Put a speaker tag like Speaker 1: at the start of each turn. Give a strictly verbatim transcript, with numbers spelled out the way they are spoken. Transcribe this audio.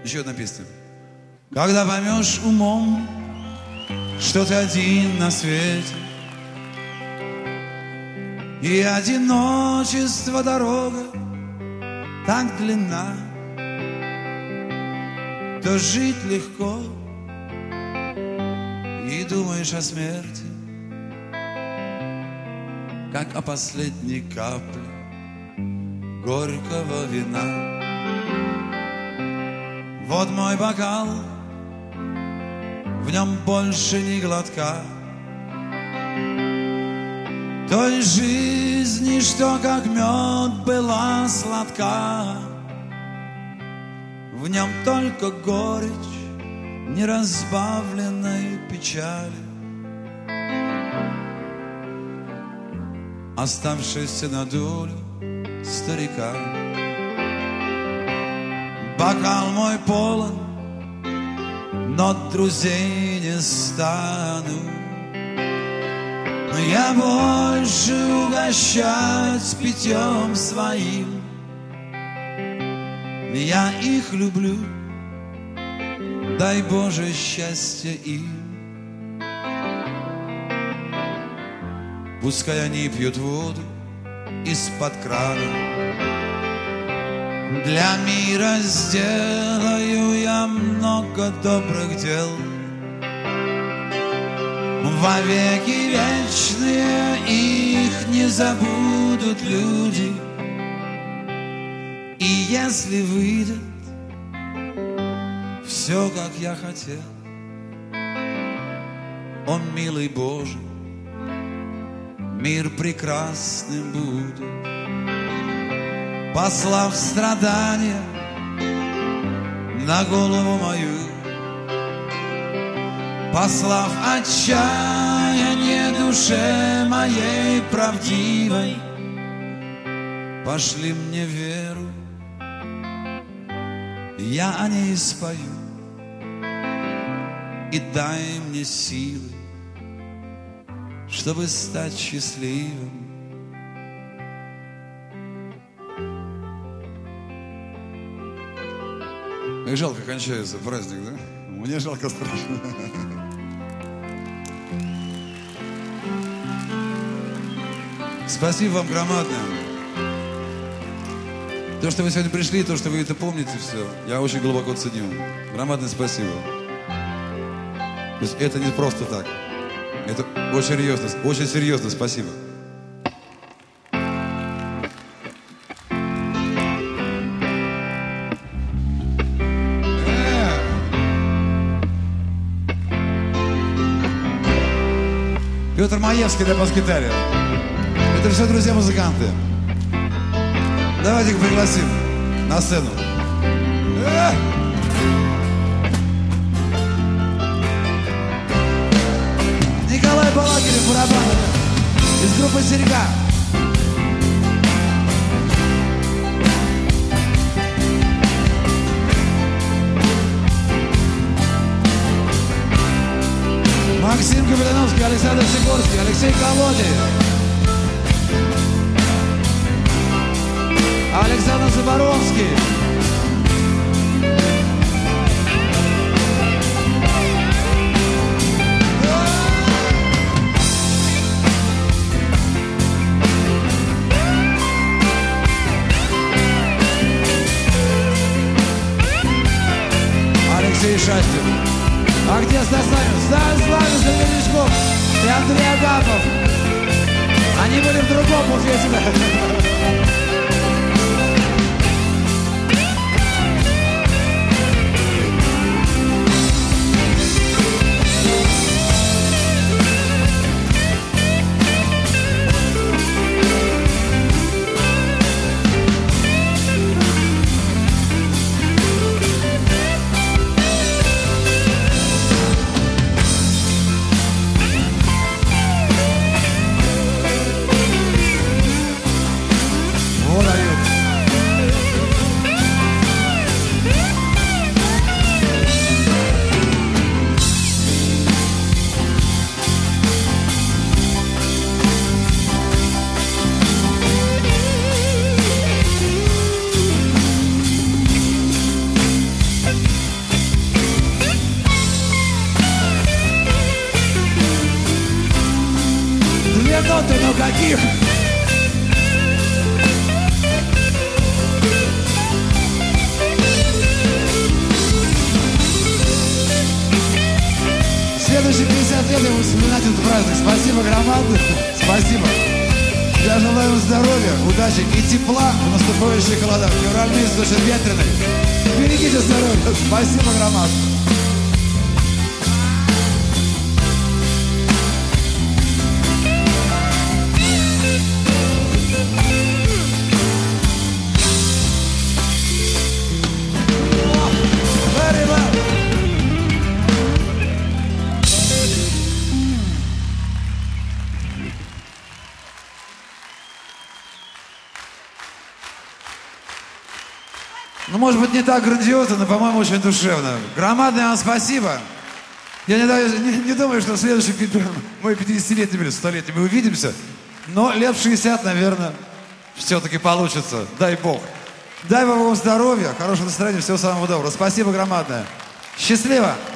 Speaker 1: Еще одна песня. Когда поймешь умом, что ты один на свете, и одиночество дорога так длинна, то жить легко, и думаешь о смерти, как о последней капле горького вина. Вот мой бокал, в нем больше ни глотка той жизни, что как мед была сладка. В нем только горечь неразбавленной печали, оставшейся на долю старика. Бокал мой полон, но друзей не стану. Но я больше угощать питьем своим. Я их люблю, дай Боже счастья им. Пускай они пьют воду из-под крана. Для мира сделаю я много добрых дел. Вовеки вечные их не забудут люди. И если выйдет все, как я хотел, о, милый Боже, мир прекрасным будет. Послав страдания на голову мою, послав отчаяние душе моей правдивой, пошли мне веру, я о ней спою, и дай мне силы, чтобы стать счастливым. Как жалко кончается праздник, да? Мне жалко страшно. Спасибо вам громадное. То, что вы сегодня пришли, то, что вы это помните, все, я очень глубоко ценю. Громадное спасибо. То есть это не просто так. Это очень серьезно, очень серьезно спасибо. Петр Маевский для бас-гитары. Это все друзья-музыканты. Давайте их пригласим на сцену. Николай Балакирев, барабаны из группы «Серега». Максим Капитановский, Александр Сикорский, Алексей Колодий, Александр Заборовский, Алексей Шастин. А где Стас Славин? Стас Славин, Сергей Личков и Андрей Агапов. Они были в другом буфете.
Speaker 2: таких. Следующие пятьдесят лет я буду вспоминать этот праздник. Спасибо громадное. Спасибо. Я желаю вам здоровья, удачи и тепла в наступающих холодах. Февраль месяц очень ветреный. Берегите здоровья. Спасибо громадное. Ну, может быть, не так грандиозно, но, по-моему, очень душевно. Громадное вам спасибо. Я не, не, не думаю, что в следующий мой пятидесятилетний или столетний мы увидимся, но лет в шестьдесят, наверное, все-таки получится. Дай Бог. Дай вам здоровья, хорошего настроения, всего самого доброго. Спасибо громадное. Счастливо!